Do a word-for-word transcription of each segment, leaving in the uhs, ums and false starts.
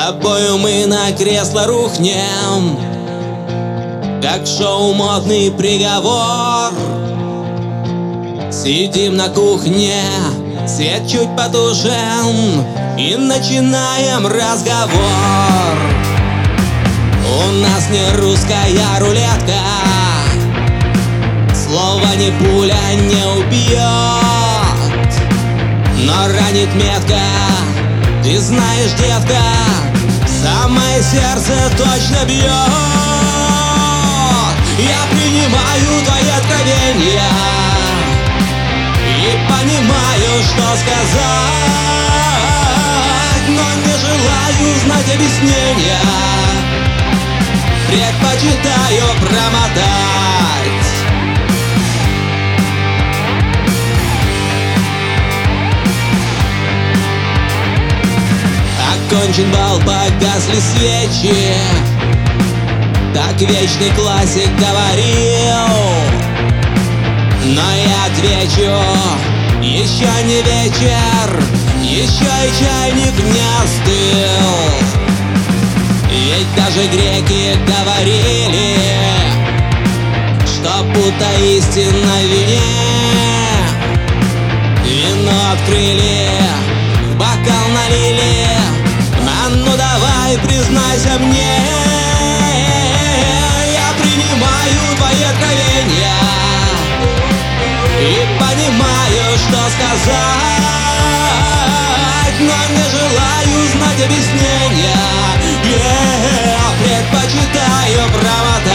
тобою мы на кресло рухнем, как шоу «Модный приговор». Сидим на кухне, свет чуть потушен, и начинаем разговор. У нас не русская рулетка, слово не пуля не убьет, но ранит метко. Ты знаешь, детка, самое сердце точно бьет. Я принимаю твои откровения и понимаю, что сказать, но не желаю знать объяснения. Предпочитаю промотать. Окончен бал, погасли свечи, так вечный классик говорил. Но я отвечу: еще не вечер, еще и чайник не остыл. Ведь даже греки говорили, что будто истина в вине. Вино открыли, в бокал налили, а ну давай, признайся мне. Я принимаю твои откровения и понимаю, что сказать, но не желаю знать объяснения. Я предпочитаю промотать.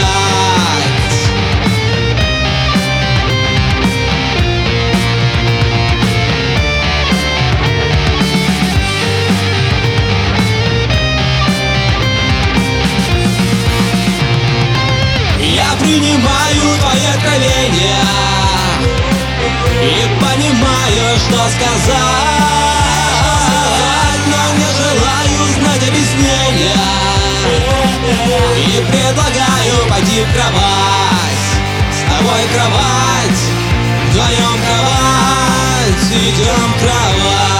Я принимаю твои откровения и понимаю, что сказать, но не желаю знать объяснения. И предлагаю пойти в кровать, с тобой кровать, вдвоем кровать, идем в кровать.